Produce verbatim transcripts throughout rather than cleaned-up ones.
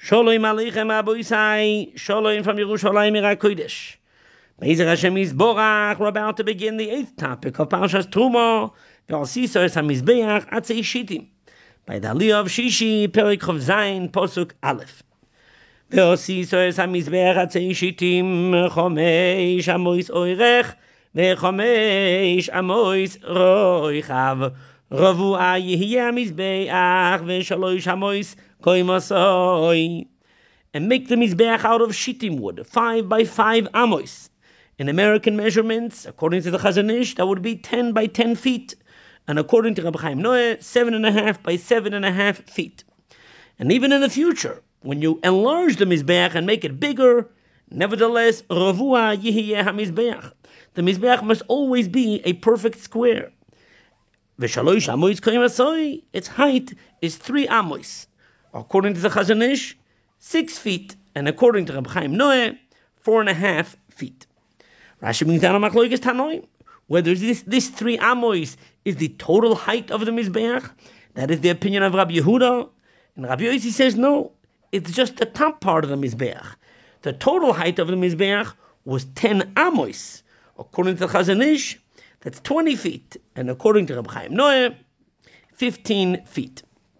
Shalom Aleichem Abu Isai, Shalom from Yerushalayim Ira Kodesh. Be'ezer Hashem Yisborach, we're about to begin the eighth topic of Parshas Truma, Ve'al HaMizbeach Atzei Shittim, by the Aliyah of Shishi, Perik Chov Zayin, Posuk Aleph. Ve'al HaMizbeach Atzei Shittim, Chomesh Amois Oirech, Ve'chomesh Amois Roichav, Ravua Yehiyah HaMizbeach, Ve'shalosh Amois Koimosoi, and make the mizbeach out of shittim wood, five by five amos. In American measurements, according to the Chazon Ish, that would be ten by ten feet, and according to Rabbi Chaim Noah, seven and a half by seven and a half feet. And even in the future, when you enlarge the mizbeach and make it bigger, nevertheless, ravua yihiyeh hamizbeach. The mizbeach must always be a perfect square. V'shalosh amos koimosoi, its height is three amos. According to the Chazon Ish, six feet, and according to Rabbi Chaim Noah, four and a half feet. Rashi brings down a machlokas tanoim whether this this three amos is the total height of the mizbeach. That is the opinion of Rabbi Yehuda, and Rabbi Yossi says no, it's just the top part of the mizbeach. The total height of the mizbeach was ten amos. According to the Chazon Ish, that's twenty feet, and according to Rabbi Chaim Noah, fifteen feet.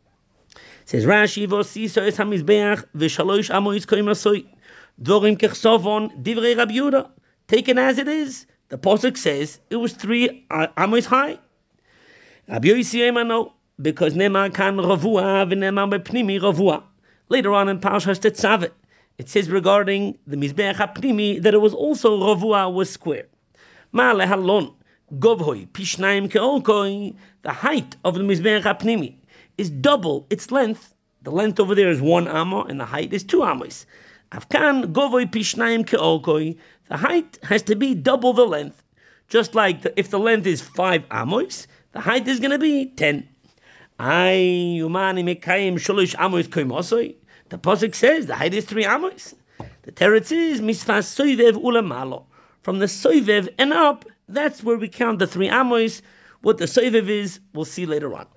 Says Rashi, V'osiso es hamizbeach v'shalosh amos koimosoi dvorim kechsovon divrei Rabbi Yehuda. Taken as it is, the pasuk says it was three amos high. Rabbi Yossi emano, because nema kan ravua v'nema bepnimi ravua. Later on in Parshas Tetzavet, it says regarding the mizbeach hapnimi that it was also ravua, was square. Ma lehalon govhoi pishnayim keolkoi, the height of the mizbeach hapnimi is double its length. The length over there is one amma, and the height is two amos. Afkan govoi pishnayim keolkoi, the height has to be double the length. Just like the, if the length is five amos, the height is going to be ten. Ay umani mekayim sholosh amos koimosoi. The pasuk says the height is three amos. The teretz is misfas soivev ulamalo. From the soivev and up, that's where we count the three amos. What the soivev is, we'll see later on.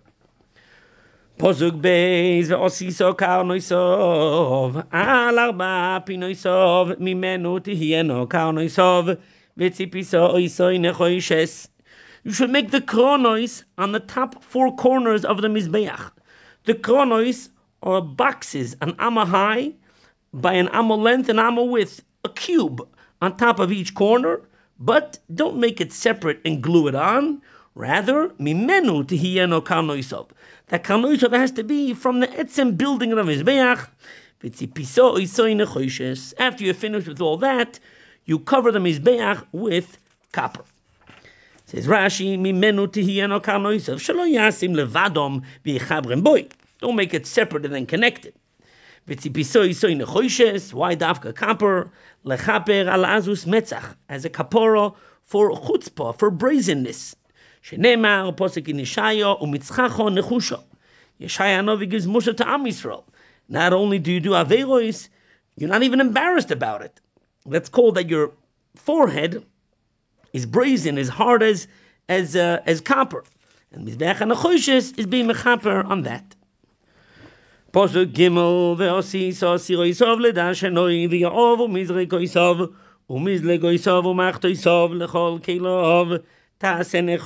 Posuk beis ve'osiso kar noisov al arba pinoisov mimenu tihieno kar noisov v'tzipiso oisoi nechoishes. You should make the kronos on the top four corners of the mizbeach. The kronos are boxes, an amma high by an amma length and amma width, a cube on top of each corner, but don't make it separate and glue it on. Rather, mimenu tihieno kar noisov. That kar noisov has to be from the etzem building of the mizbeach. After you're finished with all that, you cover the mizbeach with copper. Says Rashi, mimenu tihieno kar noisov shelo yasim levadom v'yichabrim boy. Don't make it separate and then connected. Why dafka copper? Lechaper al azus metzach, as a kaporo for chutzpah, for brazenness. Shenemar posek in Yeshaya umitzchacho nechusha. Yeshaya Novi gives Moshe to Am Yisrael. Not only do you do averos, you're not even embarrassed about it. Let's call that your forehead is brazen, as hard as as uh, as copper, and mizbeach hanachoshes is being mechaper on that. Posuk Gimel ve'osiso siroisov ledashenoi v'yaov umizrekoisov umizlegoisov umachtoisov lechol kelov. And make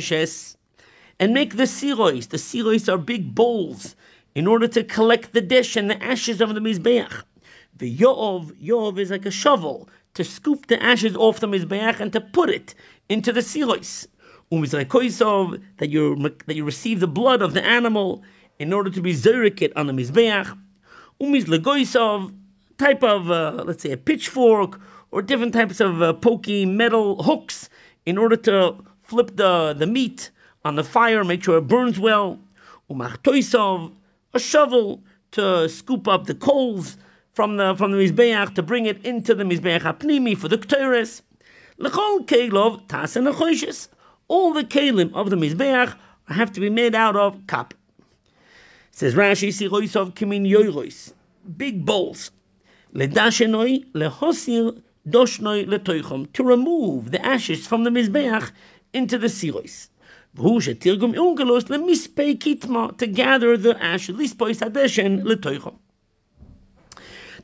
the sirois. The sirois are big bowls in order to collect the dish and the ashes of the mizbeach. The yo'ov, yo'ov is like a shovel to scoop the ashes off the mizbeach and to put it into the sirois. Umizrekoisov, that you that you receive the blood of the animal in order to be zeriket on the mizbeach. Umizlegoisov, type of uh, let's say a pitchfork or different types of uh, pokey metal hooks, in order to flip the, the meat on the fire, make sure it burns well. Umachtoisov, a shovel to scoop up the coals from the from the mizbeach to bring it into the mizbeach hapnimi for the k'teres. Lechol kelov tasen achoshes. All the kelim of the mizbeach have to be made out of copper. Says Rashi, siroisov kimin yoirois, big bowls. Ledashenoi lehosir doshnoi letoichom, to remove the ashes from the mizbeach into the sirois. V'hu shetirgum ungelos lemispei kitma, to gather the ashes lispois hadeshen letoichom.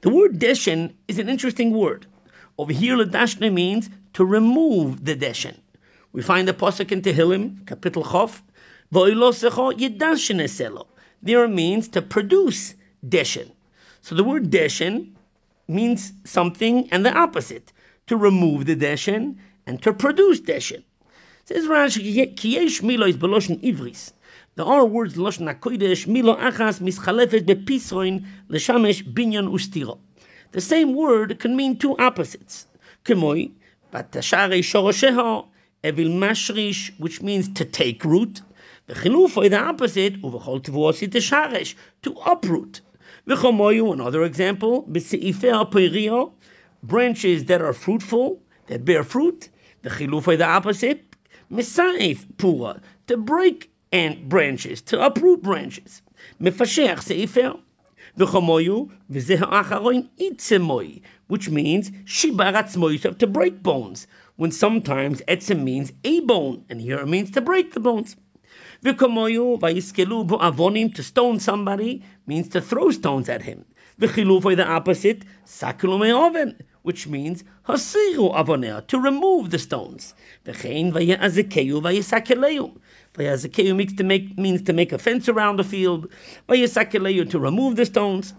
The word deshen is an interesting word. Over here, ledashne means to remove the deshen. We find the pasuk in Tehillim, Kapitel Chof, Vo'ilosecho yedashen eselo. There it means to produce deshen. So the word deshen means something and the opposite, to remove the deshen and to produce deshen. Says Rashi, ki yesh milos beloshen ivris. There are words loshen hakodesh milo achas mischalefes bepisroin leshamesh binyan ustiro. The same word can mean two opposites. Kemoi batashare shorosheha evil mashrish, which means to take root. V'chilufo, the opposite, uvechol tvuosi tesharesh, to uproot. V'chomoyu, another example, b'seifei perio, branches that are fruitful, that bear fruit. V'chilufo, the opposite, mesaif pura, to break and branches, to uproot branches. Mefashech seifei. V'chomoyu, v'zeh ha'acharoin itzemoi, which means shibaratz moisav, to break bones, when sometimes etzem means a bone, and here it means to break the bones. V'komoyu vayiskelu bo avonim, to stone somebody means to throw stones at him. V'chilufoy, the opposite, sakelu me'oven, which means hasiru avonea, to remove the stones. V'chein vaye'azekeu vayesakeleu. Vaye'azekeu means to make means to make a fence around the field. Vayesakeleu, to remove the stones.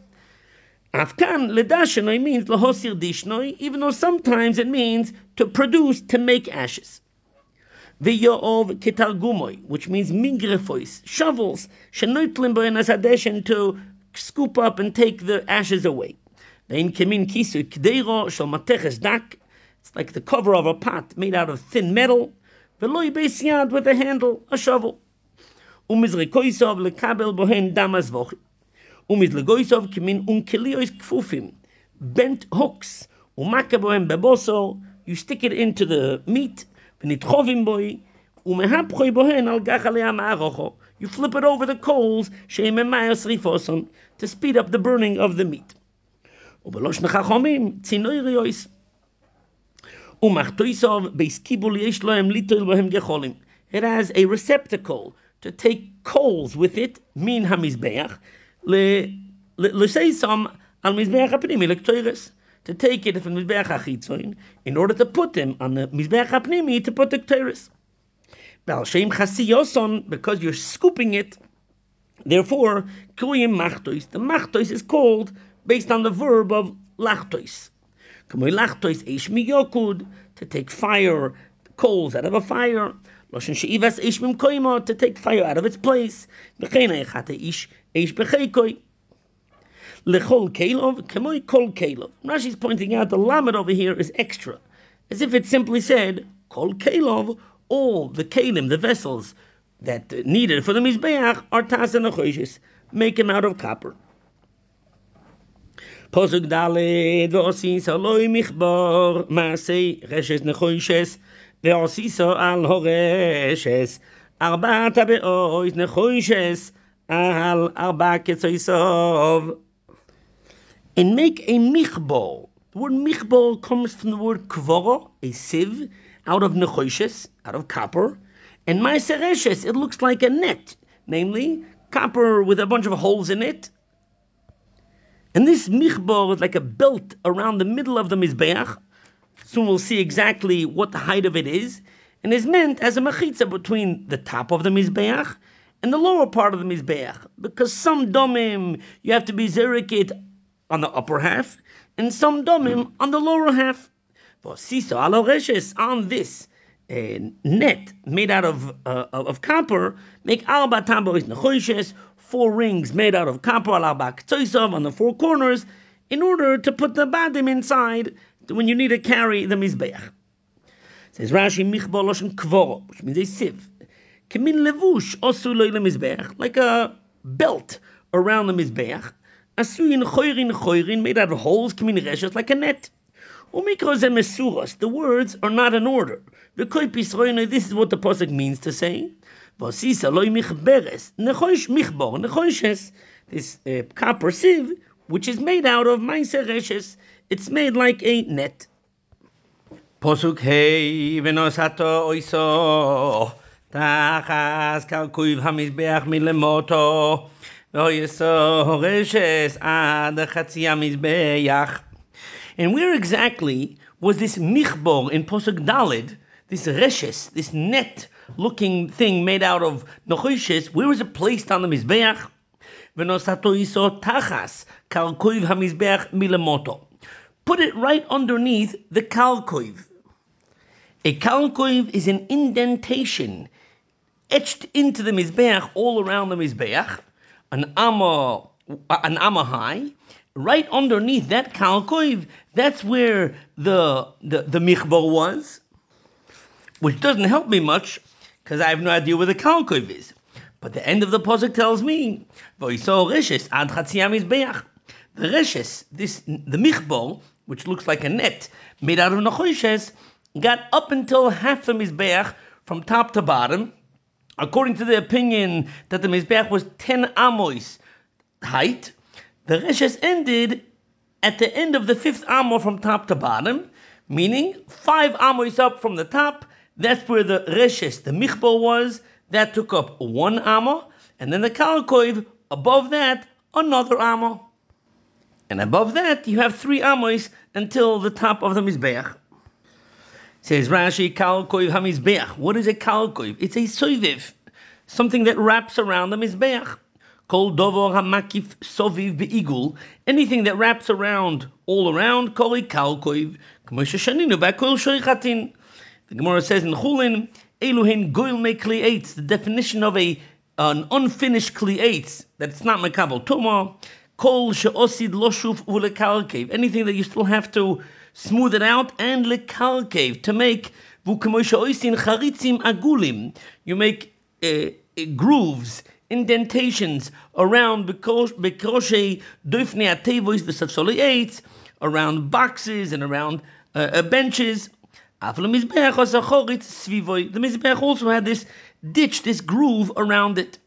Afkan ledashenoi means lahosir dishnoi, even though sometimes it means to produce, to make ashes. V'yo'ov ketargumoi, which means mingrefois, shovels, shenoitlim bo'en asadeshen, to scoop up and take the ashes away. Ve'in kemin kisu kdeiro shel mateches dak, it's like the cover of a pot made out of thin metal. Ve'loi beis yad, with a handle, a shovel. Umizrekoisov lekabel bohen damas vochi. Umizlegoisov kemin unkelios kfufim, bent hooks. Umaka bohen beboso, you stick it into the meat. You flip it over the coals to speed up the burning of the meat. It has a receptacle to take coals with it, min hamizbeach, l'seisam al mizbeach hapnimi l'ktoires, to take it from the Mizbeach HaChitzon in order to put them on the Mizbeach HaPnimi, to put the Ketores. Because you're scooping it, therefore, Kuyim Machtois, the Machtois is called based on the verb of Lachtois. Kamoy Lachtois Eish Miyokud, to take fire, coals out of a fire. Loshen She'ivas Eish Mimkoimo, to take fire out of its place. B'chein Eichate Eish Eish B'cheikoi. Lechol kelov, kemoi kol kelov. Rashi is pointing out the lamed over here is extra, as if it simply said kol kelov. All the kelim, the vessels that needed for the mizbeach, are tas and nechoishes. Make them out of copper. Posuk daled ve'osisa loy michbor maasei reshes nechoishes ve'osisa al horeshes arba'ata be'ois nechoishes al arba ketzoisov. And make a michbor. The word michbor comes from the word kvoro, a sieve, out of nechoshes, out of copper. And ma'asereshes, it looks like a net, namely copper with a bunch of holes in it. And this michbor is like a belt around the middle of the mizbeach. Soon we'll see exactly what the height of it is. And is meant as a mechitza between the top of the mizbeach and the lower part of the mizbeach. Because some domim, you have to be zerikit on the upper half, and some domim on the lower half. For siso aloreshes, on this uh, net made out of uh, of copper, make arba tamboris nechoishes, four rings made out of copper alabak tzoisov on the four corners, in order to put the badim inside when you need to carry the mizbeach. Says Rashi, michbor loshen kvoro, which means a sieve. Kemin levush osu loy lemizbeach, like a belt around the mizbeach. Asuyin choirin choirin, made out of holes, kamin reshes, like a net. Umikros and mesuros, the words are not in order. This is what the pasuk means to say. Vasisa loy michberes, nechoish michbor, nechoishes, this uh, copper sieve, which is made out of ma'aser reshes. It's made like a net. Pasuk hey, venosato oiso, tachas kalkuiv hamizbeach milemoto. And where exactly was this michbor in Posuk Dalid, this reshes, this net-looking thing made out of nochoshes? Where was it placed on the Mizbeach? tachas kalkoiv hamizbeach milamoto. Put it right underneath the kalkoiv. A kalkoiv is an indentation etched into the Mizbeach all around the Mizbeach, an amma, an amma high. Right underneath that kalkoiv, that's where the the, the michbor was, which doesn't help me much because I have no idea where the kalkoiv is. But the end of the pasuk tells me, "Voiso reshes ad chatzia mizbeach." The reshes, this the michbor, which looks like a net made out of nochoshes, got up until half the mizbeach from top to bottom, according to the opinion that the mizbeach was ten amos height. The reshes ended at the end of the fifth amo from top to bottom, meaning five amos up from the top. That's where the reshes, the michbor, was. That took up one amo, and then the kalkoiv above that another amo, and above that you have three amos until the top of the mizbeach. Says Rashi, kalkoiv hamizbeach. What is a kalkoiv? It's a soiviv, something that wraps around the mizbeach. Kol dovor hamakif soviv beigul, anything that wraps around, all around, kol kalkoiv. K'moshe shaninu ba'kol shoichatin. The Gemara says in Chulin, Eluhin goil me kli'etz, the definition of a an unfinished kli'etz, that it's not mekabel tuma. Kol she'osid loshuf ulekalkev, anything that you still have to smooth it out, and lekalkev, to make v'k'moshe oisin charitzim agulim, you make uh, uh, grooves, indentations around bekroshe doifnei atevois v'safsoli eitz, around boxes and around uh, uh, benches. The Mizbeach also had this ditch, this groove around it.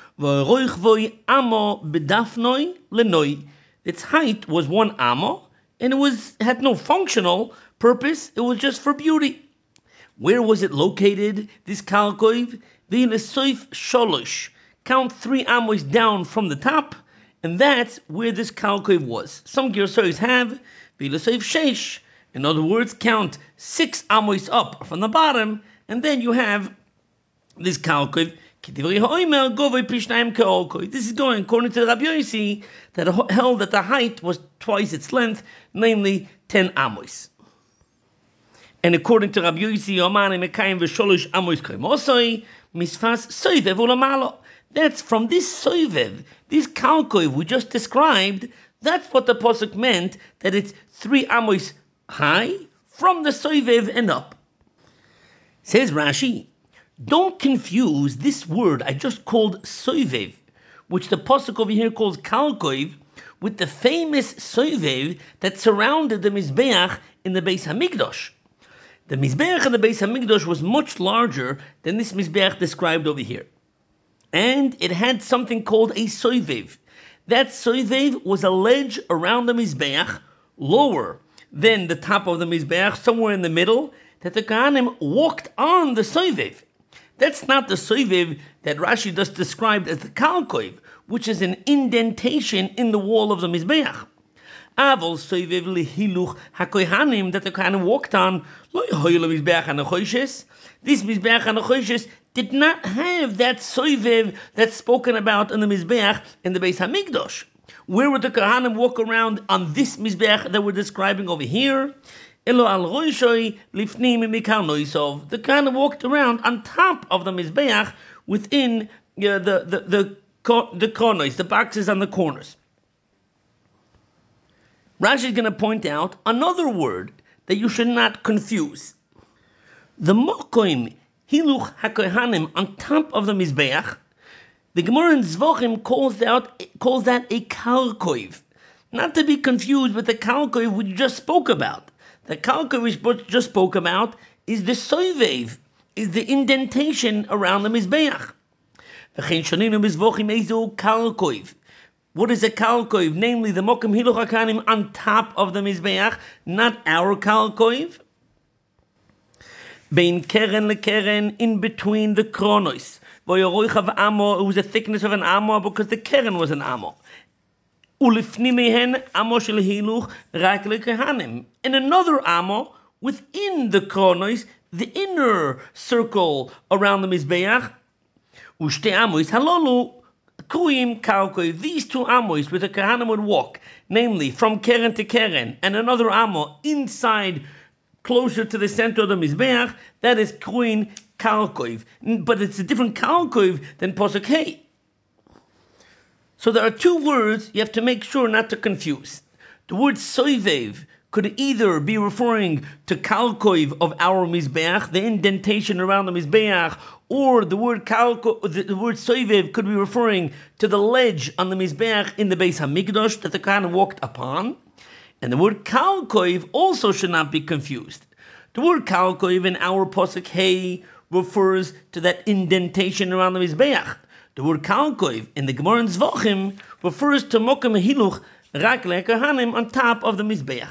Its height was one amo, and it was had no functional purpose. It was just for beauty. Where was it located? This kalkoiv, the nesoif sholosh. Count three amos down from the top, and that's where this kalkoiv was. Some gersois have the nesoif sheish. In other words, count six amos up from the bottom, and then you have this kalkoiv. This is going according to Rabbi Yossi, that held that the height was twice its length, namely ten amos. And according to Rabbi Yossi, that's from this soivev, this kalkoiv we just described. That's what the pasuk meant, that it's three amos high from the soivev and up. Says Rashi, don't confuse this word I just called soivev, which the pasuk over here calls kalkoiv, with the famous soivev that surrounded the mizbeach in the Beis Hamikdash. The mizbeach in the Beis Hamikdash was much larger than this mizbeach described over here, and it had something called a soivev. That soivev was a ledge around the mizbeach, lower than the top of the mizbeach, somewhere in the middle, that the Kohanim walked on the soivev. That's not the soivev that Rashi just described as the kalkoiv, which is an indentation in the wall of the mizbeach. Aval soivev lehiluch hakohanim, that the Kohanim walked on, lo yehoyle mizbeach hanochoshes. This mizbeach hanochoshes did not have that soivev that's spoken about in the mizbeach in the Beis Hamikdash. Where would the Kohanim walk around on this mizbeach that we're describing over here? Elo al roishoi lifnim mikar noisov. The Kohanim walked around on top of the mizbeach within uh, the the the the corners, the boxes on the corners. Rashi is going to point out another word that you should not confuse. The mokoim hiluch hakohanim, on top of the mizbeach. The Gemara in Zvochim calls out calls that a kalkoiv, not to be confused with the kalkoiv we just spoke about. The kalkoiv we just spoke about is the soivev, is the indentation around the mizbeach. What is a kalkoiv? Namely, the mokum hiluch hakanim on top of the mizbeach, not our kalkoiv. Bein keren lekeren, in between the kronos. It was the thickness of an amo because the keren was an amo. In another amo, within the kronos, the inner circle around the Mizbeach, ushte amois halolu kuim kalkoi. These two amois where the Kohanim would walk, namely from keren to keren, and another amo inside, closer to the center of the Mizbeach, that is kuim kalkoi. But it's a different kalkoi than posuk hey. So there are two words you have to make sure not to confuse. The word soivev could either be referring to kalkoiv of our mizbeach, the indentation around the mizbeach, or the word kalko, the, the word soivev could be referring to the ledge on the mizbeach in the Beis Hamikdash that the Kohen walked upon. And the word kalkoiv also should not be confused. The word kalkoiv in our posuk hey refers to that indentation around the mizbeach. The word kalkoiv in the Gemara in Zvachim refers to mokem hiluch rak le'kohanim on top of the mizbeach.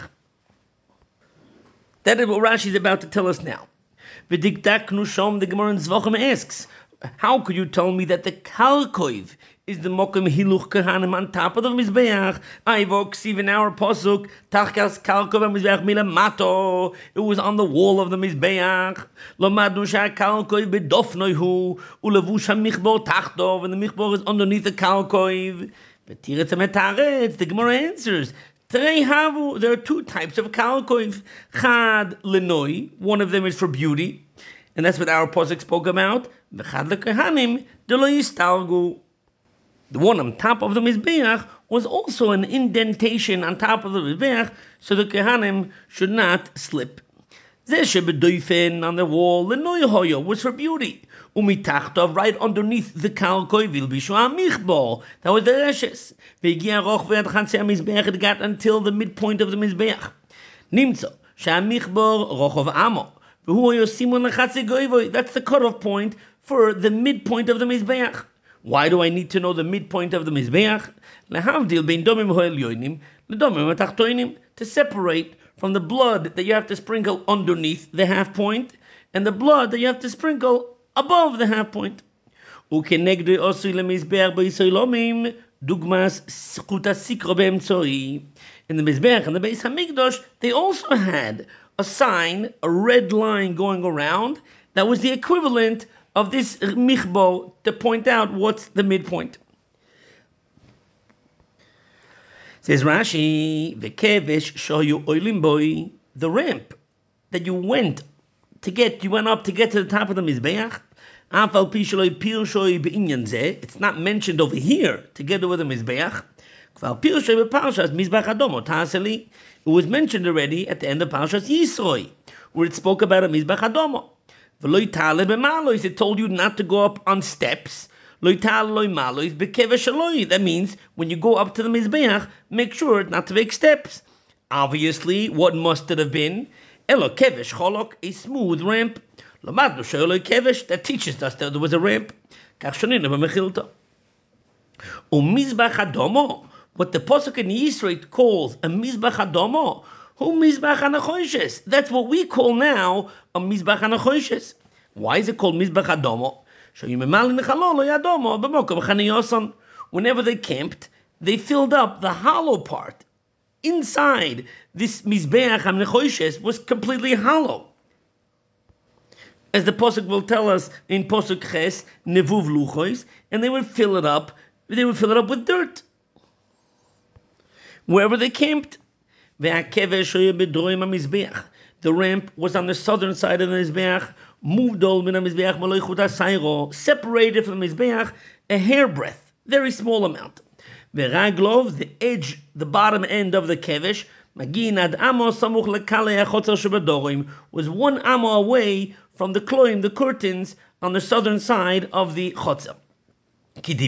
That is what Rashi is about to tell us now. V'diktaknu shom, the Gemara in Zvachim asks, how could you tell me that the kalkoiv is the mokem hiluch kohanim on top of the mizbeach? Ayvok, even our posuk, tachkas kalkoiv mizbeach milamato. It was on the wall of the mizbeach. Lomadnu sha kalkoiv bedofnoihu ulevush hamichbor tachtov, and the michbor is underneath the kalkoiv. V'tiretz hametaretz, the Gemara answers, there are two types of kalkoiv. Chad lenoi, one of them is for beauty, and that's what our posuk spoke about. V'chad lekohanim delo yistalgu. The one on top of the mizbeach was also an indentation on top of the mizbeach, so the kohanim should not slip. Zeh shebedoifen, on the wall, lenoi hoyo, was for beauty. Umitachtav, right underneath the kalkoiv, vil bishu hamichbor, that was the reshes. V'egia roch ve'ad chatzei hamizbeach, it got until the midpoint of the mizbeach. Nimtzo shehamichbor rochov amo, v'hu hoyo simon lechatzei goivoy, that's the cutoff point for the midpoint of the mizbeach. Why do I need to know the midpoint of the mizbeach? Lehavdil bein domim ho'elyonim ledomim atachtoinim, to separate from the blood that you have to sprinkle underneath the half point and the blood that you have to sprinkle above the half point. Ukenegdoi osui lemizbeach b'yisoilomim dugmas skuta sikro be'emtzoi. In the mizbeach and the Beis Hamikdash, they also had a sign, a red line going around, that was the equivalent of this michbo to point out what's the midpoint. Says Rashi, V'kevesh shoyu oilim boi, the ramp that you went to get, you went up to get to the top of the mizbeach. Afal pishloi pirshoi beinyan zeh. It's not mentioned over here together with the mizbeach. Kvar pirshoi beparshas mizbeach adomo ta'aseli. It was mentioned already at the end of Parshas Yisroi, where it spoke about a mizbeach adomo. V'loi tale b'malois. It told you not to go up on steps. Loi tale loi malois bekevesh aloi. That means when you go up to the mizbeach, make sure not to make steps. Obviously, what must it have been? Elo kevesh cholok, a smooth ramp. Lamadnu she'elo kevesh, that teaches us that there was a ramp. Kach shoninu b'mechilta. Umizbach adomo, what the posuk in Yisroi calls a mizbach adomo, hu mizbach hanachoishes. That's what we call now a mizbach hanachoishes. Why is it called mizbach adomo? Whenever they camped, they filled up the hollow part. Inside this mizbeach hanachoishes was completely hollow. As the posuk will tell us in posuk ches, nevuv luchois, and they would fill it up. They would fill it up with dirt. Wherever they camped, the ramp was on the southern side of the mizbeach, moved all min mizbeach maloichuta sayro, separated from the mizbeach a hairbreadth, very small amount. V'raglov, the edge, the bottom end of the kevesh, magin ad amo samuch lekale achotzer shebedorim, was one amo away from the kloim, the curtains, on the southern side of the chotzer. This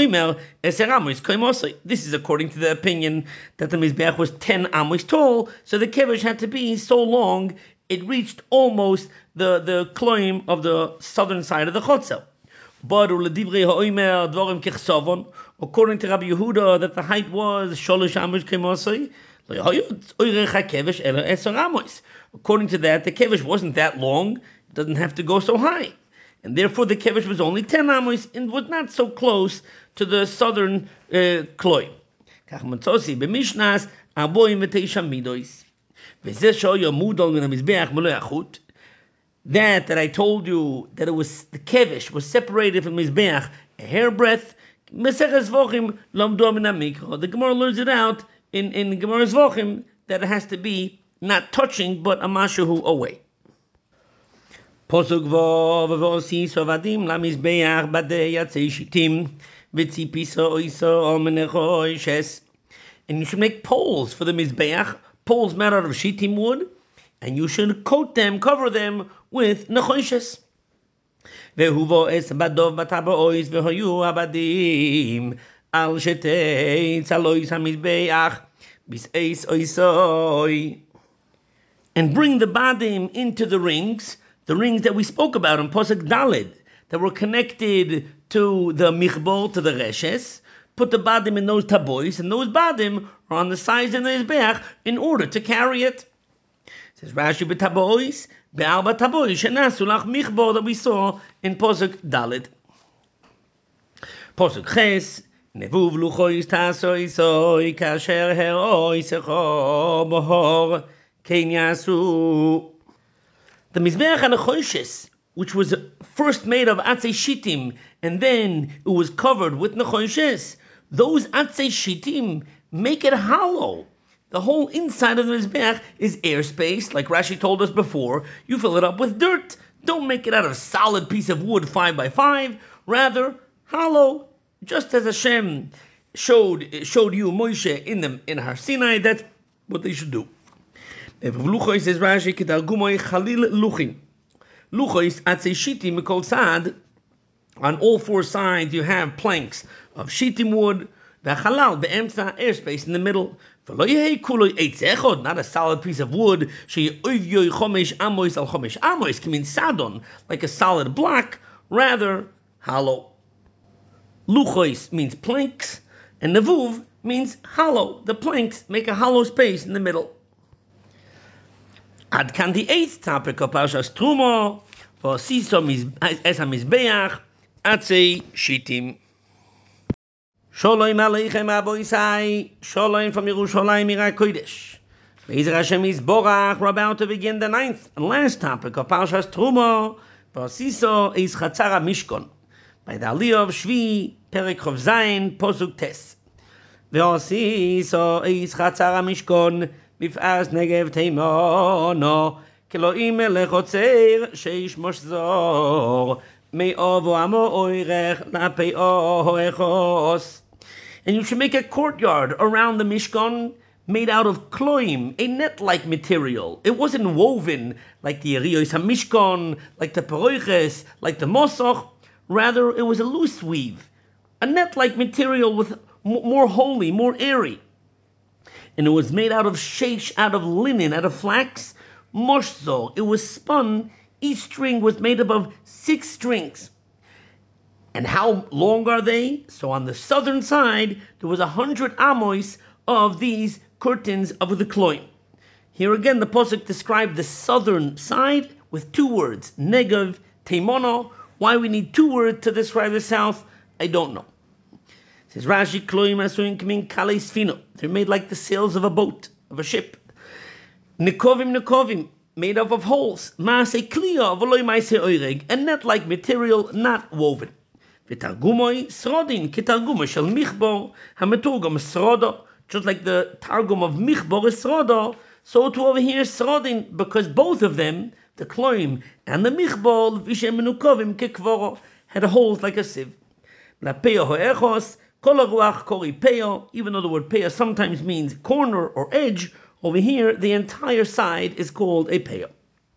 is according to the opinion that the mizbeach was ten amos tall, so the kevesh had to be so long it reached almost the the kloim of the southern side of the chotzer. But according to Rabbi Yehuda, that the height was sholosh amos kemosai. According to that, the kevesh wasn't that long; it doesn't have to go so high. And therefore the kevish was only ten amos and was not so close to the southern uh, kloim. Kach matzosi b'mishnas aboim v'teisha midois. V'zeh shoyo mudol min ha-mizbeach melo achut. That that I told you that it was the kevish was separated from mizbeach a hairbreadth. Meseches Vochim lamdu min ha-mikra. The Gemara learns it out in in Gemara's Vochim that it has to be not touching but a mashahu away. Posuk vo v'vosi sovadim lamizbeach badei yatzei shitim v'tzipisa oiso al menechoshes. And you should make poles for the mizbeach, poles made out of shittim wood, and you should coat them, cover them with nechoshes. Vehuvo es badov batabois vehoyu abadim al shetei tzalois hamizbeach biseis oisoi. And bring the badim into the rings, the rings that we spoke about in Posuk Daled, that were connected to the michbol, to the reshes. Put the badim in those tabois, and those badim are on the sides of the mizbeach in order to carry it. It says Rashi b'tabois, be'al b'tabois, shenasu lach michbol that we saw in Posuk Daled. Posuk Ches, nevuv luchois tasoi soi kasher heroi secho bohor kein yasu. The mizbeach hanechoshes, which was first made of atzei shittim, and then it was covered with nechoshes, those atzei shittim make it hollow. The whole inside of the mizbeach is airspace, like Rashi told us before. You fill it up with dirt. Don't make it out of a solid piece of wood, five by five. Rather, hollow, just as Hashem showed showed you Moshe in the in Har Sinai. That's what they should do. Luchois says Rashi, Kedargumoi Chalil Luchin. Luchois atzei shittim mikol tzad. On all four sides, you have planks of shittim wood. V'chalal be'emtza, airspace in the middle. V'lo yehei kuloi eitz echod, not a solid piece of wood. She'oivyoi chomesh amois al chomesh amois, can mean sadon, like a solid block. Rather, hollow. Luchois means planks, and nevuv means hollow. The planks make a hollow space in the middle. Ad kan the eighth topic of Parshas Truma, v'osiso es ha-mizbeach atzei shittim. Shalom aleichem aboisai, shalom from Yerushalayim Ira Kodesh. Be'ezer Hashem Yisborach, we're about to begin the ninth and last topic of Parshas Truma, v'osiso es chatzar ha-mishkon, by the Aliyah of Shvi, Perek Chov Zayin, Posuk Tes. V'osiso es chatzar ha-mishkon, mif'as negev teimono, keloim lechotzer sheish moshzor, me'ovo amo oirech lapeo hoechos. And you should make a courtyard around the Mishkan made out of kloim, a net-like material. It wasn't woven like the Yeriyos HaMishkan, like the Peroiches, like the Mosoch. Rather, it was a loose weave, a net-like material with m- more holy, more airy. And it was made out of sheish, out of linen, out of flax. Moshzo, it was spun. Each string was made up of six strings. And how long are they? So on the southern side, there was a hundred amos of these curtains of the kloim. Here again, the Pasuk described the southern side with two words, Negev, Teimono. Why we need two words to describe the south, I don't know. It says Rashi, kloim asuin k'min kalei sfino. They're made like the sails of a boat, of a ship. Nikovim, nikovim, made up of holes. Maasei kliya, v'loi maasei oireg, a net-like material, not woven. V'targumoi srodin, kitargumoi shel michbor, hameturgum srodo, just like the targum of michbor is srodo, so to over here srodin, because both of them, the kloim and the michbor, v'shem menukovim kekvoro, had holes like a sieve. Lapeo ho'echos, kol haruach kori peo, even though the word peo sometimes means corner or edge, over here, the entire side is called a peo.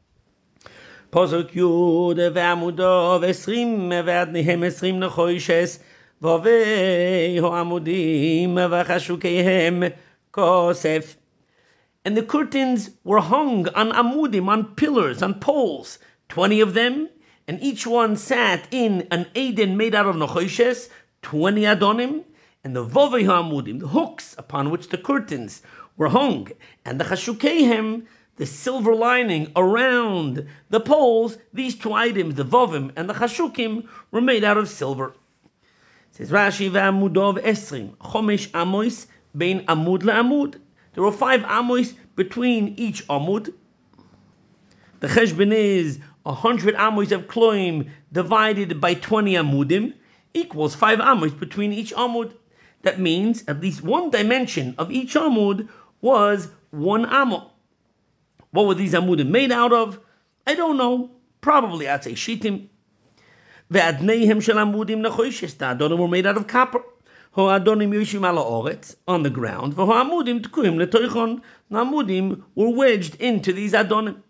Posuk Yud ve'amudov esrim ve'adnihem esrim nechoishes v'ovei ho'amudim v'chashukeihem kosef. And the curtains were hung on amudim, on pillars, on poles, twenty of them, and each one sat in an Eden made out of nechoishes, twenty adonim, and the vovei ho'amudim, the hooks upon which the curtains were hung, and the chashukeihem, the silver lining around the poles, these two items, the vovim and the chashukim, were made out of silver. Says Rashi, ve'amudov esrim, chomesh amois bein amud le'amud. There were five amois between each amud. The cheshbon is a hundred amois of kloim divided by twenty amudim equals five amois between each amud. That means at least one dimension of each amud was one amo. What were these amudim made out of? I don't know. Probably I'd say shitim. Ve'adneihem shel amudim nechoishes. The adonim were made out of copper. Ho adonim yoshim ala oretz, on the ground. Ve'ho amudim tkuim letoichon. The amudim were wedged into these adonim.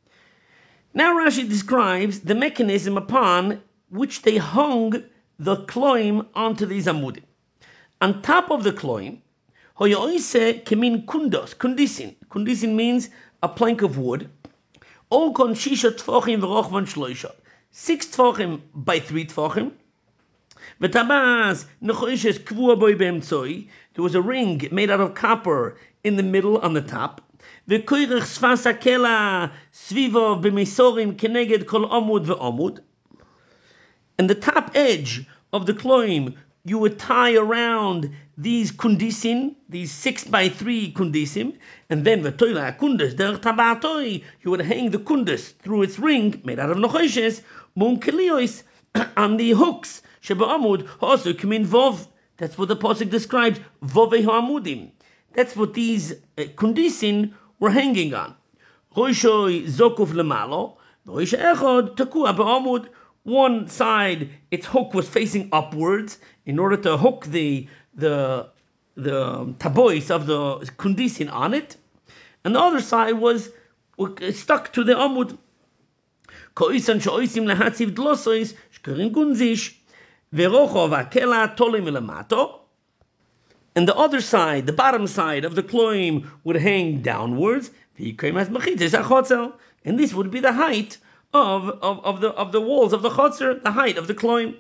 Now Rashi describes the mechanism upon which they hung the kloim onto these amudim. On top of the kloim, hoyoise kemin kundos, kundisin. Kundisin means a plank of wood. All kon shisha tfochim v'rochvan shloisha. Six tfochim by three tfochim. V'tabaz nechoishes kvua boy be'emtzoi. There was a ring made out of copper in the middle on the top. V'koirech sfas hakela svivo b'misorim keneged kol omud ve'omud. And the top edge of the kloim, you would tie around these kundisin, these six by three kundisim, and then v'toila kundas derech tabatoi, you would hang the kundas through its ring made out of nochoshes, mun keliois, on the hooks sheba amud also kamin vov. That's what the pasuk describes, vovei ha'amudim. That's what these uh, kundisin were hanging on. Roishoi zokuf lemalo, roish echod takua ba'amud. One side, its hook was facing upwards in order to hook the the the tabois of the kundisin on it, and the other side was stuck to the amud. Koisan shoisim lehatziv dlosois shkerin gunzish verocho v'akela tolim elamato. And the other side, the bottom side of the kloim, would hang downwards. And this would be the height Of, of, of the of the walls of the chotzer, the height of the kloim,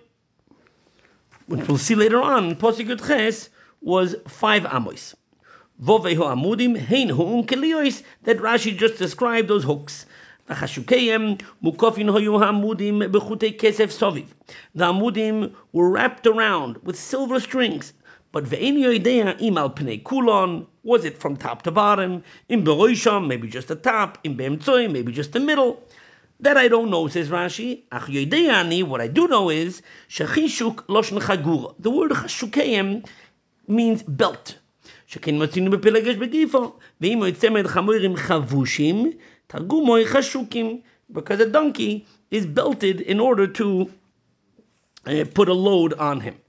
which we'll see later on. Posuk Yud Ches was five amos. Voveho amudim hein ho'un keliois, that Rashi just described those hooks. The chashukeyem mukofin hoyu hamudim bechutei kesef soviv. The amudim were wrapped around with silver strings. But ve'eni yoidea im al pnei kulon, was it from top to bottom? In beroisham, maybe just the top. In be'emtzoi, maybe just the middle. That I don't know, says Rashi. Ach yodeani, what I do know is shechishuk loshn chagura. The word chashukeyem means belt. Shekin matzinu bepelegesh bedifo ve'im oitzemed chamoirim chavushim targumoy chashukim, because a donkey is belted in order to uh, put a load on him.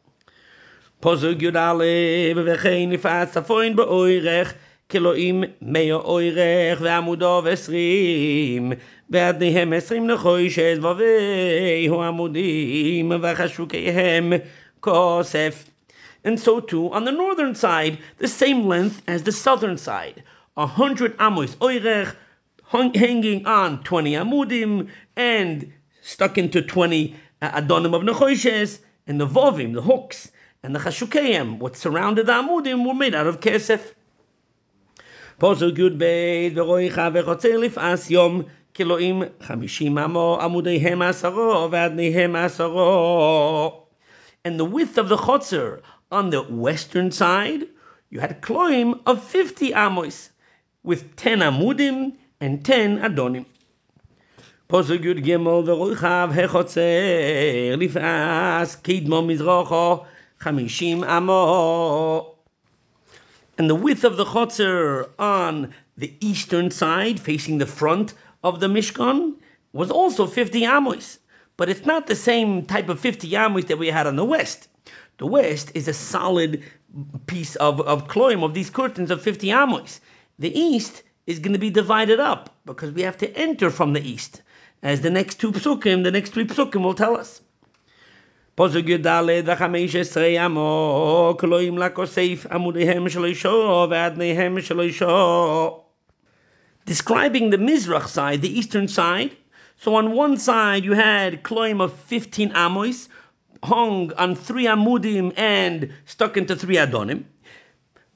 Posuk Yud Aleph v'chein nifas safoin ba'oirech keloim meo oirech ve'amudov esrim ve'adnehem esrim nechoishes v'veihu amudim v'chashukeihem kosef. And so too, on the northern side, the same length as the southern side, a hundred amos oirech, hanging on twenty amudim and stuck into twenty uh, adonim of nechoishes, and the vovim, the hooks, and the chashukeihem, what surrounded the amudim, were made out of kesef. Posuk Yud Beis v'roicha v'chotzer lif'as yom kiloim chamishim amo amudeihem asaro v'adneihem asaro. And the width of the chotzer on the western side, you had a kloim of fifty amos, with ten amudim and ten adonim. Posuk Yud Gimel v'roicha v'chotzer lif'as kidmo mizrocho chamishim amo. And the width of the chotzer on the eastern side, facing the front of the Mishkan, was also fifty amos. But it's not the same type of fifty amos that we had on the west. The west is a solid piece of, of kloim, of these curtains of fifty amos. The east is going to be divided up, because we have to enter from the east, as the next two psukim, the next three psukim will tell us. Posuk Yudale v'chamesh esrei amo kloim lakosef amudehem shloisho ve'adneihem shloisho. Describing the Mizrach side, the eastern side. So on one side you had kloim of fifteen amos, hung on three amudim and stuck into three adonim.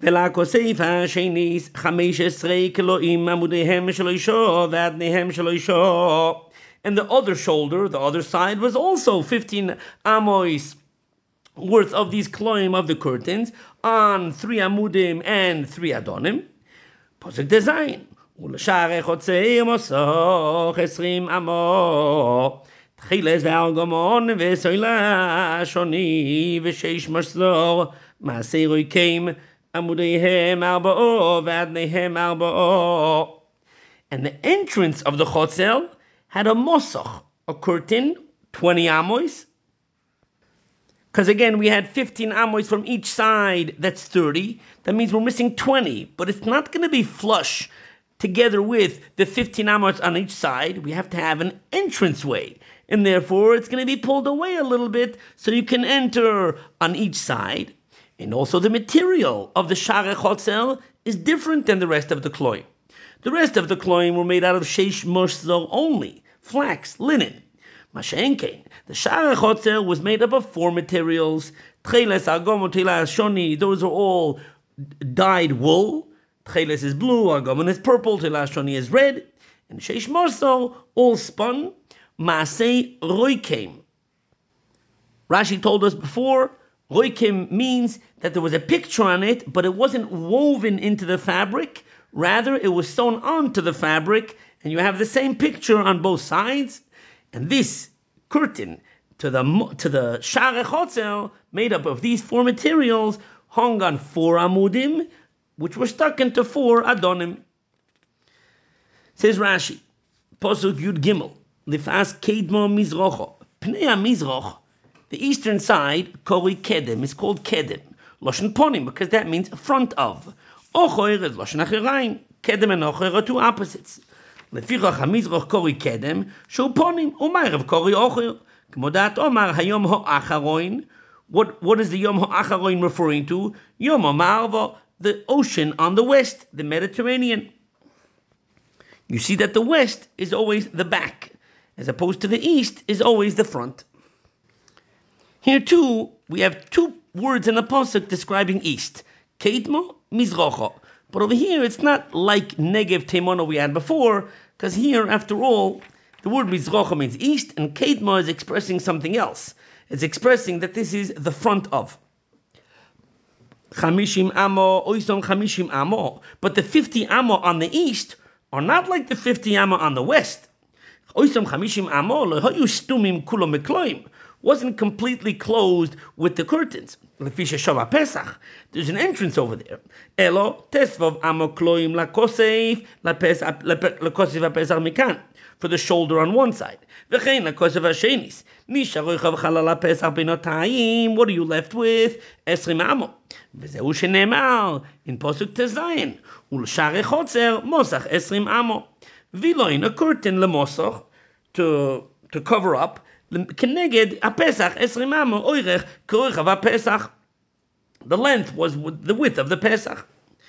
ולכוסף השני חמש עשרה קילואים עמודיהם של אישו ואדניהם של אישו. And the other shoulder, the other side, was also fifteen amos worth of these kloim of the curtains on three amudim and three adonim. Posuk design. ולשערי חוצי מוסוך עשרים אמו. תחילת וארגמון וסוילה שוני ושש מחזור. מעשי רויקים עמודיהם ארבעו ואדניהם ארבעו. And the entrance of the chotzel had a mosoch, a curtain, twenty amos. Because again, we had fifteen amos from each side, that's thirty. That means we're missing twenty, but it's not going to be flush together with the fifteen amos on each side. We have to have an entranceway, and therefore it's going to be pulled away a little bit so you can enter on each side. And also the material of the Share Chotzel is different than the rest of the kloim. The rest of the kloim were made out of sheish moshzor only, flax, linen. Mashenkein, the Share Chotzel was made up of four materials. Tcheles, Argomon, Telas, Shoni, those are all dyed wool. Tcheles is blue, Argomon is purple, Telas, Shoni is red. And sheish moshzor, all spun. Maasei roikim. Rashi told us before, roikim means that there was a picture on it, but it wasn't woven into the fabric. Rather, it was sewn onto the fabric, and you have the same picture on both sides. And this curtain to the to the Share Chotzel, made up of these four materials, hung on four amudim, which were stuck into four adonim. Says Rashi, Posuk Yud Gimel, Lifas Kedmo Mizrocho, Pnei Mizroch, the eastern side, Kori Kedem, is called Kedem, Loshen Ponim, because that means front of. Ochoir is Loshen Acherain. Kedem and Ochoir are two opposites. Lefichach HaMizroch Kori Kedem, Shu Ponim, Umayrav Kori Ochoir. Kmodat Omar Hayom HaAcharoin. What, what is the Yom HaAcharoin referring to? Yom HaMarvo, the ocean on the west, the Mediterranean. You see that the west is always the back, as opposed to the east is always the front. Here too, we have two words in the pasuk describing east. Keitmo, Mizrocho. But over here, it's not like Negev Temono we had before, because here, after all, the word Mizrocho means east, and Keitmo is expressing something else. It's expressing that this is the front of. Chamishim Amo, Oisom Chamishim Amo. But the fifty Amo on the east are not like the fifty Amo on the west. Oisom Chamishim Amo, Lehoyu Stumim Kulo Mekloim, wasn't completely closed with the curtains. There's an entrance over there. Elo tesvav amokloim lakosef lakosef apesach mikan, for the shoulder on one side. V'chein lakosef hashenis nisharoichav chalal apesach benotayim. What are you left with? Esrim amo. V'zeu shenemar in posuk tezayin ulshare chotzer mosach esrim amo. V'loin, a curtain lemosach, to to cover up. The length was the width of the Pesach.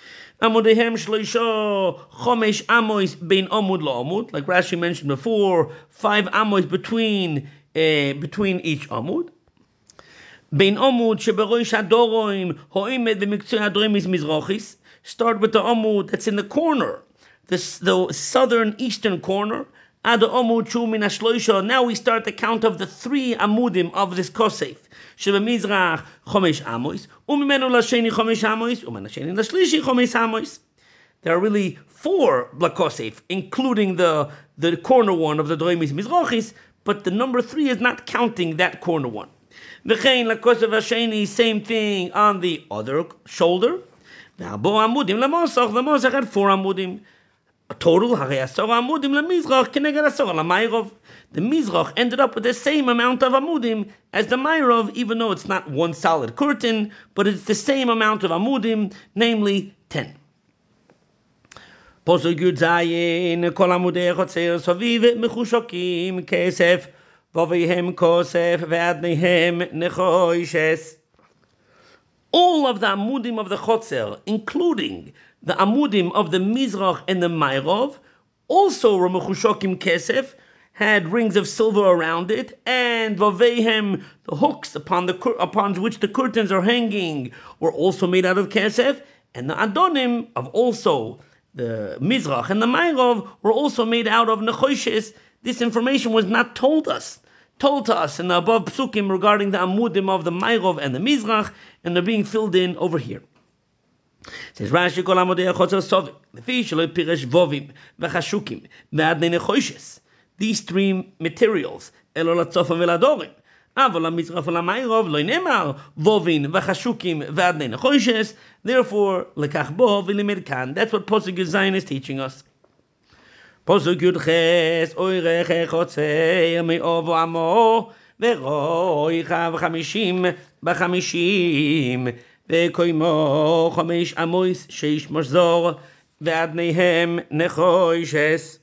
Like Rashi mentioned before, five amos between uh, between each amud. Start with the amud that's in the corner, the, the southern eastern corner. Now we start the count of the three amudim of this kosef. Shebemizrach chomesh amos, umimenu lasheni chomesh amos, umenasheni lashlishi chomesh amos. There are really four blakosef, including the, the corner one of the doimis mizrachis, but the number three is not counting that corner one. V'chein lakosef hasheni, same thing on the other shoulder. V'abo amudim lemosach, the mosach had four amudim. A total, the Mizrach ended up with the same amount of amudim as the Mayrov, even though it's not one solid curtain, but it's the same amount of amudim, namely ten. Posuk Yud Zayin, kol amudei chotzer soviv mechushokim kesef, v'oveihem kosef ve'adneihem nechoishes. All of the amudim of the chotzer, including the amudim of the Mizrach and the Mayrov, also Ramachushokim Kesef, had rings of silver around it, and Vaveihem, the hooks upon the upon which the curtains are hanging, were also made out of Kesef, and the Adonim of also the Mizrach and the Mayrov were also made out of Nechoshes. This information was not told us, told to us in the above psukim regarding the Amudim of the Mayrov and the Mizrach, and they're being filled in over here. It says Rashi kol amodei achotzer sovim lefi shelo piresh vovim v'chashukim ve'adnei nechoshes. These three materials elo latzofim ve'ladorim. Avol ha'mizrach v'la'mayrov lo nemar vovin v'chashukim ve'adnei nechoshes. Therefore, lekach bo v'limed kan. That's what Posuk Zayin is teaching us. Posuk Yud Ches oirech echotzer me'ov amo ve'roicha v'chamishim b'chamishim. Ve'koimo chamesh amois sheish machzor ve'adneihem nechoshes.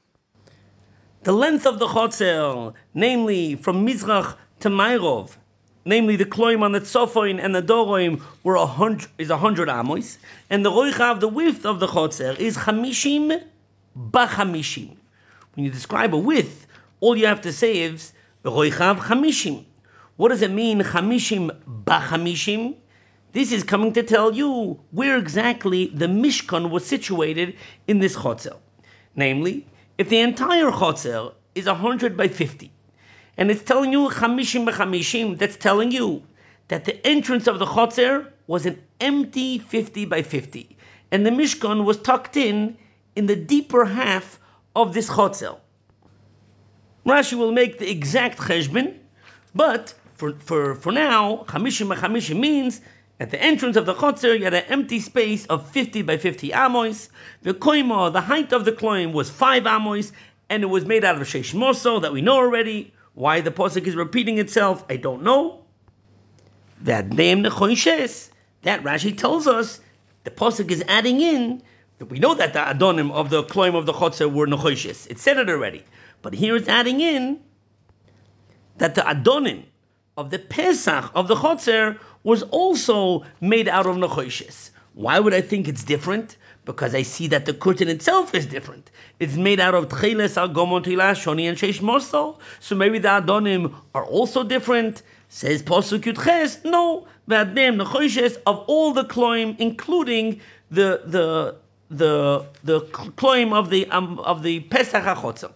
The length of the chotzer, namely from Mizrach to Mayrov, namely the kloim on the tzofoin and the doroim, were a hundred is a hundred amos, and the roichav, the width of the chotzer, is chamishim b'chamishim. When you describe a width, all you have to say is roichav chamishim. What does it mean, chamishim b'chamishim? This is coming to tell you where exactly the Mishkan was situated in this chotzer. Namely, if the entire chotzer is one hundred by fifty, and it's telling you chamishim b'chamishim, that's telling you that the entrance of the chotzer was an empty fifty by fifty, and the Mishkan was tucked in in the deeper half of this chotzer. Rashi will make the exact cheshbon, but for, for, for now, chamishim b'chamishim means at the entrance of the chotzer, you had an empty space of fifty by fifty amos. The koima, the height of the kloim, was five amos, and it was made out of sheish moso, that we know already. Why the posuk is repeating itself, I don't know. That name nechoshes, that Rashi tells us, the posuk is adding in, that we know that the adonim of the kloim of the chotzer were nechoshes. It said it already. But here it's adding in that the adonim of the Pesach of the chotzer was also made out of nechoshes. Why would I think it's different? Because I see that the curtain itself is different. It's made out of tcheles al gomon tila shoni and sheish moso. So maybe the adonim are also different. Says Posuk Yud Ches, no, v'adnem nechoshes of all the kloim, including the the the the kloim of the um, of the Pesach HaChotzer.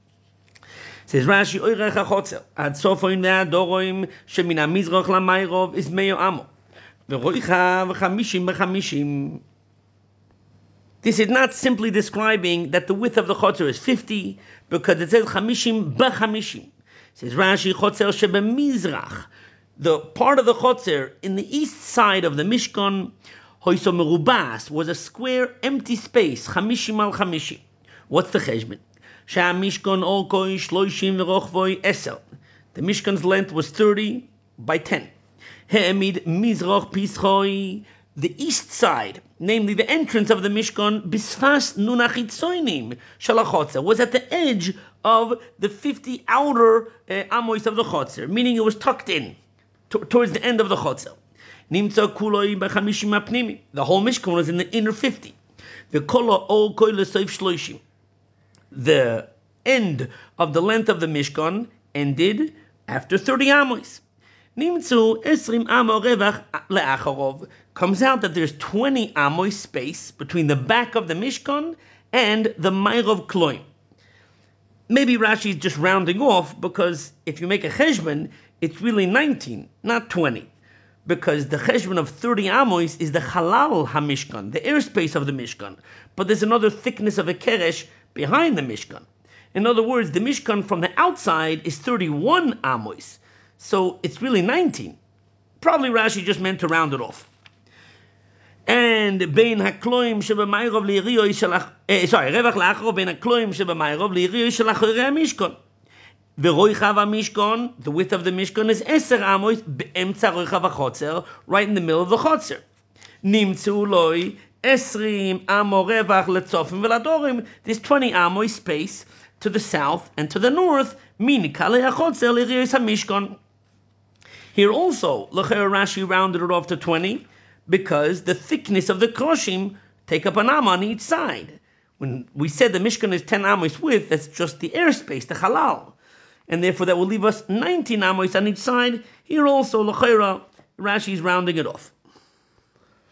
Says Rashi, oirech hachotzer, ad sofoin ve'adoroim, shemin ha'mizrach la'mayrov is meyo amo. Ve'roicha v'chamishim b'chamishim. This is not simply describing that the width of the chotzer is fifty, because it says chamishim b'chamishim. Says Rashi, chotzer shebemizrach, the part of the chotzer in the east side of the Mishkan, hoiso merubas, was a square empty space, chamishim al chamishim. What's the cheshbon? The Mishkan's length was thirty by ten. The east side, namely the entrance of the Mishkan, was at the edge of the fifty outer uh, amos of the chotzer, meaning it was tucked in t- towards the end of the chotzer. The whole Mishkan was in the inner fifty. The end of the length of the Mishkan ended after thirty amos. Nimtzu esrim amo revach le'acharov. Comes out that there's twenty amos space between the back of the Mishkan and the Mayrov Kloim. Maybe Rashi is just rounding off, because if you make a cheshbon, it's really nineteen, not twenty. Because the cheshbon of thirty amos is the halal ha-Mishkan, the airspace of the Mishkan. But there's another thickness of a keresh behind the Mishkan. In other words, the Mishkan from the outside is thirty-one amos. So it's really nineteen. Probably Rashi just meant to round it off. And bein hakloim shebemayrov li'iriyoi shalach, sorry, revach la'acharov bein hakloim shebemayrov li'iriyoi shalachorei ha-Mishkan. V'roichav ha-Mishkan, the width of the Mishkan is eser amos be'emtza roichav ha-chotzer, right in the middle of the chotzer. Nimtzu loi esrim amo revach letzofim v'ladorim. There's twenty amos space to the south and to the north, meaning kalei ha-chotzer li'iriyoi ha-Mishkan. Here also, L'cher Rashi rounded it off to twenty, because the thickness of the kroshim take up an am on each side. When we said the Mishkan is ten amos width, that's just the airspace, the halal. And therefore that will leave us nineteen amos on each side. Here also, L'cher Rashi is rounding it off.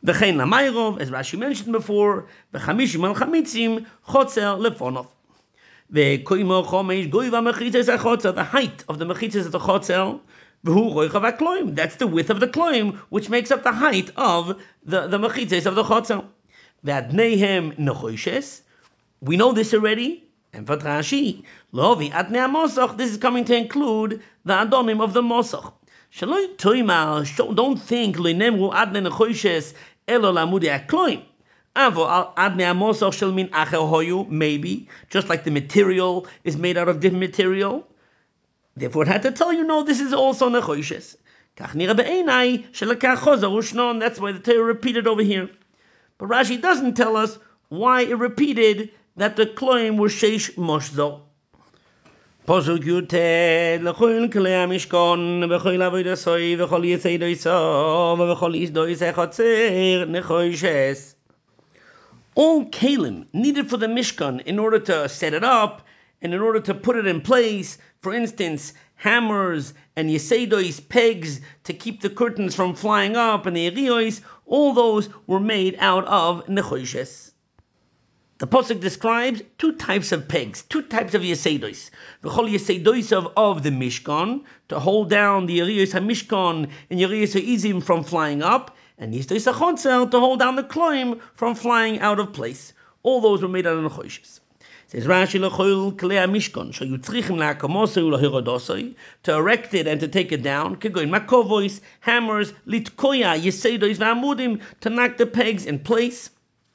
V'chein lamayrov, as Rashi mentioned before, v'chamishim al chamitzim chotzer lefonov. V'koimo chomesh goiva mechitzes achotzer, the height of the mechitzes of the chotzer, v'hu roichav hakloim, that's the width of the kloim, which makes up the height of the, the mechitzes of the chotzer. V'adneihem nechoishes, we know this already, and for Rashi, lovi adnei ha-mosach, this is coming to include the adonim of the mosach. Shaloi toimar, don't think loinemru adnei nechoishes elo lamudi hakloim. Avo adnei ha-mosach shel min acher hoyu, maybe, just like the material is made out of different material. Therefore it had to tell you, no, this is also nechoishes. Kach nira be'enai shelakach chozar ushnon, that's why the Torah repeated over here. But Rashi doesn't tell us why it repeated that the kloim were sheish moshzo. Posuk yutet lechoil klei mishkan v'choil avodasoy v'chol yitzei doiso v'chol ish doisei chotzer nechoishes. All kalim needed for the mishkan in order to set it up and in order to put it in place, for instance, hammers and yeseidois, pegs to keep the curtains from flying up, and the eriois, all those were made out of nechoishes. The Pasuk describes two types of pegs, two types of yeseidos. V'chol yeseidos of, of the Mishkan, to hold down the Yeriyos HaMishkan and Yeriyos HaIzim from flying up, and Yeseidos HaChotzer to hold down the Kloim from flying out of place. All those were made out of nechoishes. Says Rashi, L'chol klei HaMishkan, sheyu tzrichim la'akamosei u'lahirodosei, to erect it and to take it down, kegoin makovois, hammers, litkoya, yeseidos v'amudim, to knock the pegs in place.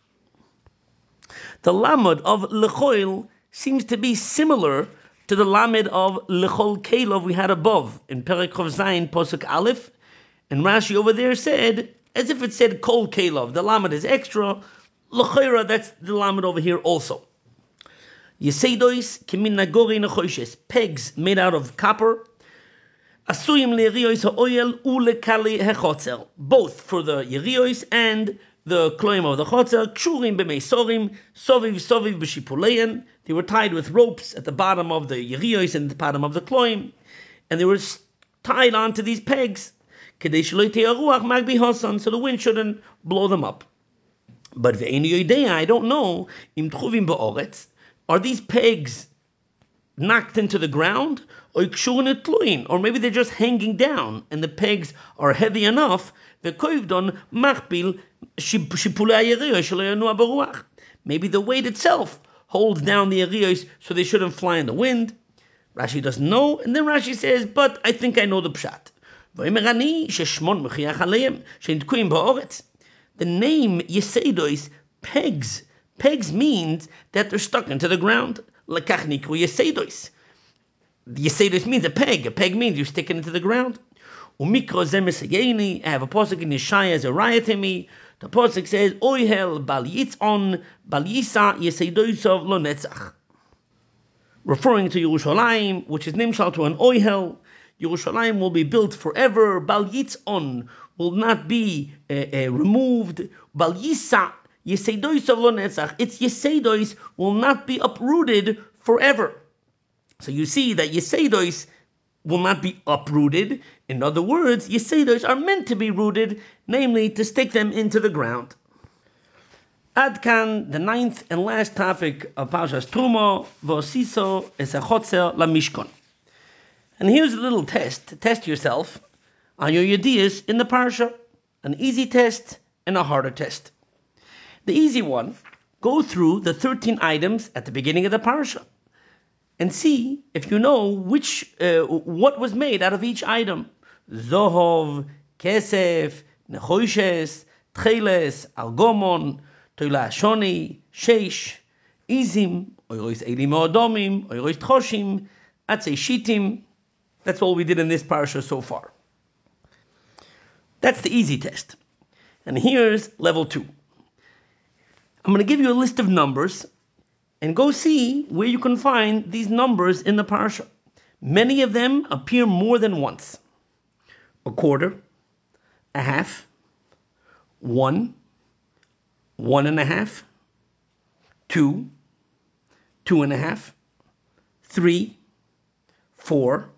The lamad of lechoil seems to be similar to the lamad of lechol kelov we had above in Perek Chav Zayin Posuk Aleph, and Rashi over there said, as if it said kol kelov, the lamad is extra, lechoira, that's the lamad over here also. Yeseidois kimin nagori nechoishes, pegs made out of copper, asuyim le'eriois ha'oyel u'lekali hechotzer, both for the yeriois and the kloim of the chotzer, kshurim b'meisorim, soviv soviv b'shipulein. They were tied with ropes at the bottom of the yeriyos and the bottom of the kloim, and they were tied onto these pegs, kedei shelo yitei haruach magbi hosan, so the wind shouldn't blow them up. But ve'einu yodea, I don't know, im tchuvim ba'oretz, are these pegs knocked into the ground, or kshurin etluin, or maybe they're just hanging down, and the pegs are heavy enough. Maybe the weight itself holds down the eriyos so they shouldn't fly in the wind. Rashi doesn't know, and then Rashi says, but I think I know the pshat. The name Yeseidos, pegs, pegs means that they're stuck into the ground. Yeseidos. Yeseidos means a peg. A peg means you stick it into the ground. I have a pasuk in Yeshaya as a rayatimi. The pasuk says, "Oyhel bal yitzon bal yisa yeseidosav lo netzach," referring to Yerushalayim, which is nimshal to an oyhel. Yerushalayim will be built forever. Bal yitzon will not be uh, uh, removed. Bal yisa yeseidosav lo netzach. Its yeseidos will not be uprooted forever. So you see that yeseidos will not be uprooted. In other words, yeseidos are meant to be rooted, namely to stick them into the ground. Adkan, the ninth and last topic of Parshas Truma, Vosiso es hachotzer lamishkon. And here's a little test to test yourself on your yediyas in the parsha. An easy test and a harder test. The easy one, go through the thirteen items at the beginning of the parsha and see if you know which uh, what was made out of each item. Zohov, Kesef, Nechoishes, Tcheles, Argomon, Toila Shoni, Sheish, Izim, Oirois Elim Odomim, Oirois Tchoshim, Atzei Shitim. That's all we did in this parasha so far. That's the easy test. And here's level two. I'm going to give you a list of numbers and go see where you can find these numbers in the parasha. Many of them appear more than once. A quarter, a half, one, one and a half, two, two and a half, three, four,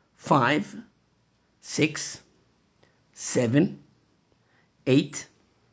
five, six, seven, eight,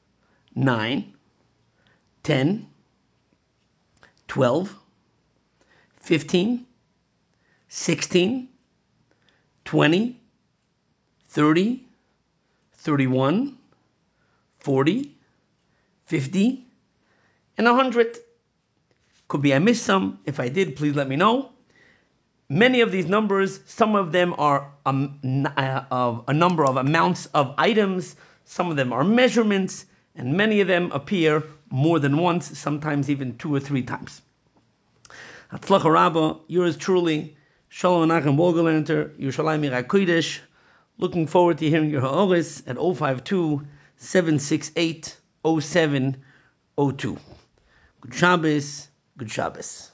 nine, ten, twelve, fifteen, sixteen, twenty, thirty, thirty-one, forty, fifty, and one hundred. Could be I missed some. If I did, please let me know. Many of these numbers, some of them are um, uh, of a number of amounts of items, some of them are measurements, and many of them appear more than once, sometimes even two or three times. Hatzlacha Rabbah, yours truly, Shalom Menachem Wohlgelernter, Yerushalayim Yirat Kodesh. Looking forward to hearing your ha'oris at zero five two, seven six eight, zero seven zero two. Good Shabbos, good Shabbos.